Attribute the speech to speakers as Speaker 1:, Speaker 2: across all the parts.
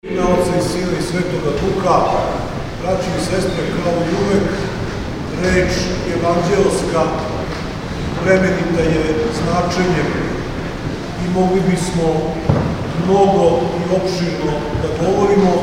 Speaker 1: Ime Oca i Sina i Svetoga Duha, braći i sestre, kao i uvek, reč evanđelska bremenita je značenjem i mogli bismo mnogo i opširno da govorimo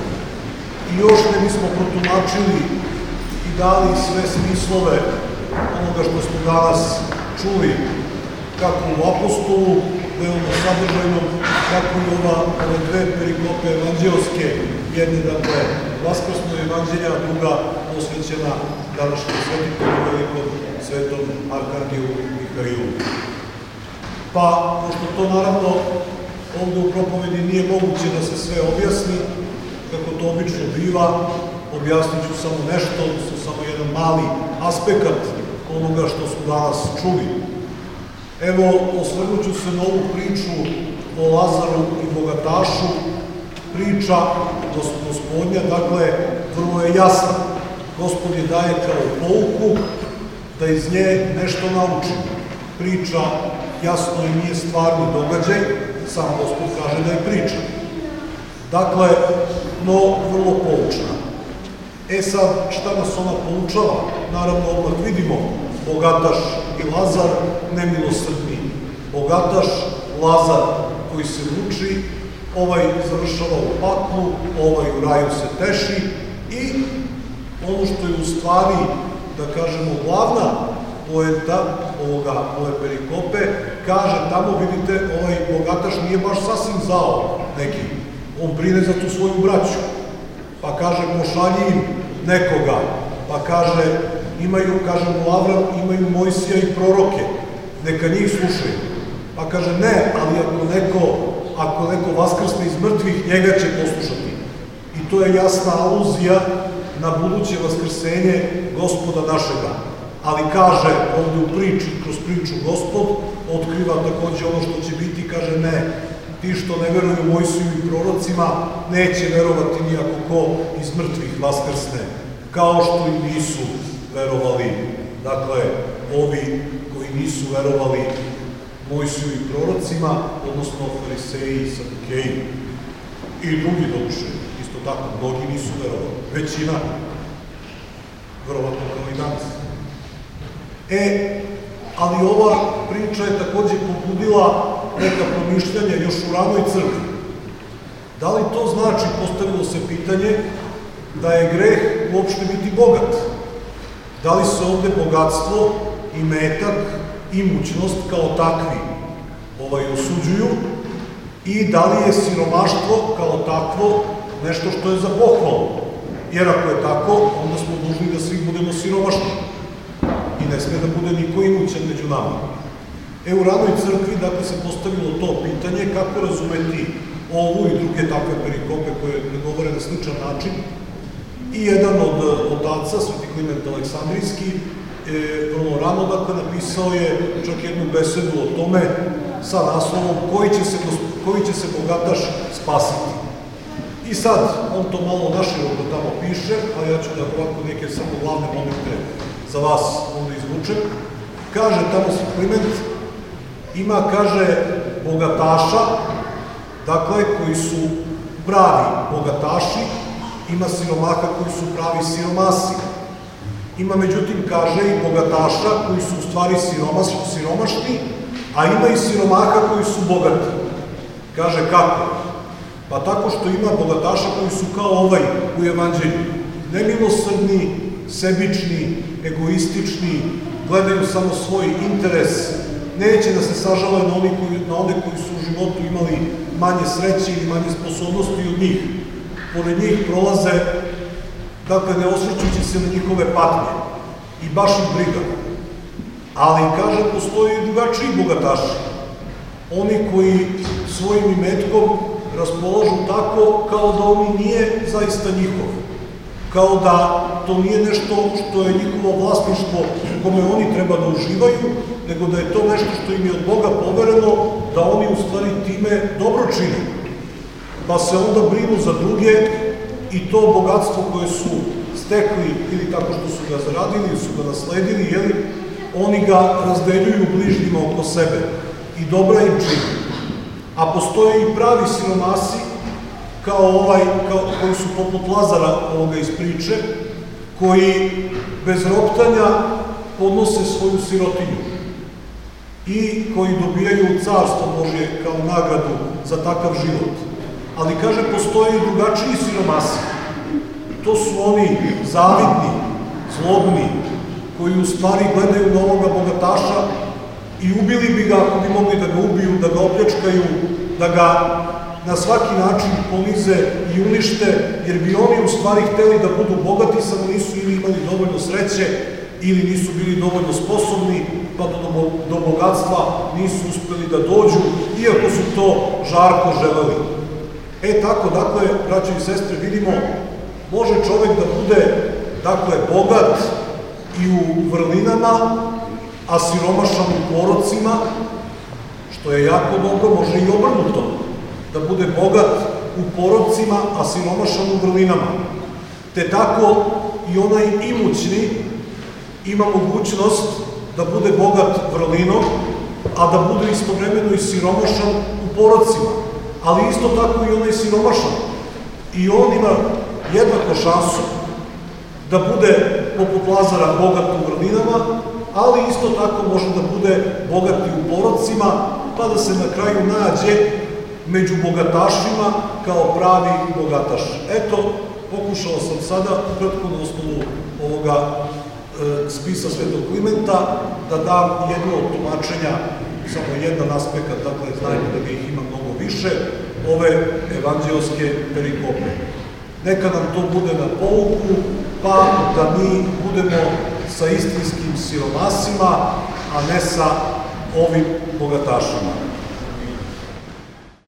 Speaker 1: i još ne bismo protumačili i dali sve smislove onoga što smo danas čuli, kako u apostolu, veoma sadržajnom, kako i ove dve perikope evanđelske, jedne, dakle, vaskrsno evanđelja, a druga posvećena današnjem svetitelju velikom svetom Arkadiju Mihailu. Pa, pošto to naravno ovde u propovedi nije moguće da se sve objasni, kako to obično biva, objasnit ću samo nešto, odnosno samo jedan mali aspekt onoga što smo danas čuli. Evo, osvrnut ću se na ovu priču o Lazaru i bogatašu. Priča Gospodnja, dakle, vrlo je jasna. Gospod je daje kao pouku da iz nje nešto naučimo. Priča jasno i nije stvarni događaj, sam Gospod kaže da je priča. Dakle, no vrlo poučna. E sad, šta nas ona poučava? Naravno, odmah vidimo, bogataš i Lazar nemilosrdni. Bogataš, Lazar koji se muči, ovaj završava u paklu, ovaj u raju se teši i ono što je u stvari, da kažemo, glavna poenta ove perikope, kaže tamo, vidite, ovaj bogataš nije baš sasvim zao neki. On brine za tu svoju braću. Pa kaže, pošalji im nekoga. Pa kaže, kaže mu Avram, imaju Mojsija i proroke, neka njih slušaju. Pa kaže, ne, ali ako neko vaskrsne iz mrtvih, njega će poslušati. I to je jasna aluzija na buduće vaskrsenje Gospoda našega. Ali kaže, ovde u priči, kroz priču Gospod, otkriva takođe ono što će biti, kaže, ne, ti što ne veruju Mojsiju i prorocima, neće verovati nijako ko iz mrtvih vaskrsne, kao što i nisu verovali, dakle, ovi koji nisu verovali Mojsiju i prorocima, odnosno fariseji i sadukeji. I drugi doduše, isto tako, mnogi nisu verovali. Većina, verovatno kao i danas. Ali ova priča je takođe pobudila neka promišljanja još u ranoj crkvi. Da li to znači, postavilo se pitanje, da je greh uopšte biti bogat? Da li se ovde bogatstvo i metak, imućnost kao takvi osuđuju i da li je siromaštvo kao takvo nešto što je za pohvalu? Jer ako je tako, onda smo dužni da svi budemo siromašni i ne sme da bude niko imućan među nama. U ranoj crkvi, dakle, se postavilo to pitanje kako razumeti ovu i druge takve perikope koje ne govore na sličan način. I jedan od otaca, Sveti Kliment Aleksandrijski, vrlo rano, dakle, napisao je čak jednu besedu o tome sa naslovom koji će se bogataš spasiti. I sad, on to malo naširoko tamo piše, ali ja ću da ovako neke samo glavne momente za vas onda izvučem. Kaže tamo Sveti Kliment, ima, kaže, bogataša, dakle, koji su pravi bogataši, ima siromaha koji su pravi siromasi. Ima, međutim, kaže, i bogataša koji su u stvari siromašni, a ima i siromaha koji su bogati. Kaže, kako? Pa tako što ima bogataša koji su kao ovaj u evanđelju. Nemilosrdni, sebični, egoistični, gledaju samo svoj interes, neće da se sažale na one koji su u životu imali manje sreće ili manje sposobnosti od njih. Pored njih prolaze, dakle, ne osvrćujući se na njihove patnje. I baš ih briga. Ali, kaže, postoji i drugačiji bogataši. Oni koji svojim imetkom raspolažu tako kao da oni nije zaista njihov. Kao da to nije nešto što je njihovo vlasništvo u kome oni treba da uživaju, nego da je to nešto što im je od Boga povereno, da oni u stvari time dobro čine. Pa se onda brinu za druge i to bogatstvo koje su stekli ili tako što su ga zaradili ili su ga nasledili, oni ga razdeljuju bližnjima oko sebe i dobra im čini. A postoje i pravi siromasi koji su poput Lazara ovoga iz priče, koji bez roptanja podnose svoju sirotinju i koji dobijaju Carstvo Božje kao nagradu za takav život. Ali, kaže, postoje i drugačiji siromasi. To su oni zavidni, zlobni, koji u stvari gledaju na ovoga bogataša i ubili bi ga ako bi mogli da ga ubiju, da ga opljačkaju, da ga na svaki način ponize i unište, jer bi oni u stvari hteli da budu bogati, samo nisu ili imali dovoljno sreće, ili nisu bili dovoljno sposobni, pa do bogatstva nisu uspeli da dođu, iako su to žarko želeli. Tako, dakle, braćo i sestre, vidimo, može čovek da bude, dakle, bogat i u vrlinama, a siromašan u porocima, što je jako dobro, može i obrnuto, da bude bogat u porocima, a siromašan u vrlinama. Te tako i onaj imućni ima mogućnost da bude bogat vrlinom, a da bude istovremeno i siromašan u porocima. Ali isto tako i onaj siromašan. I on ima jednako šansu da bude poput Lazara bogat u vrlinama, ali isto tako može da bude bogat i u porocima, pa da se na kraju nađe među bogatašima kao pravi bogataš. Eto, pokušao sam sada, ukratko na osnovu ovoga spisa Svetog Klimenta, da dam jedno od tumačenja, samo jedan aspekt, dakle, znajte da ih ima mnogo više, ove evanđeoske perikope. Neka nam to bude na pouku, pa da mi budemo sa istinskim siromasima, a ne sa ovim bogatašima.